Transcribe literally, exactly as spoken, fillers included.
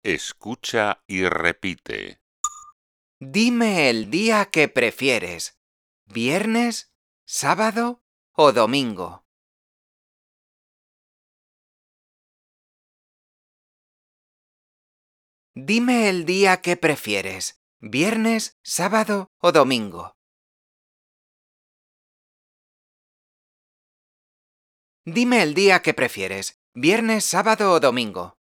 Escucha y repite. Dime el día que prefieres, ¿viernes, sábado o domingo? Dime el día que prefieres, ¿viernes, sábado o domingo? Dime el día que prefieres, ¿viernes, sábado o domingo?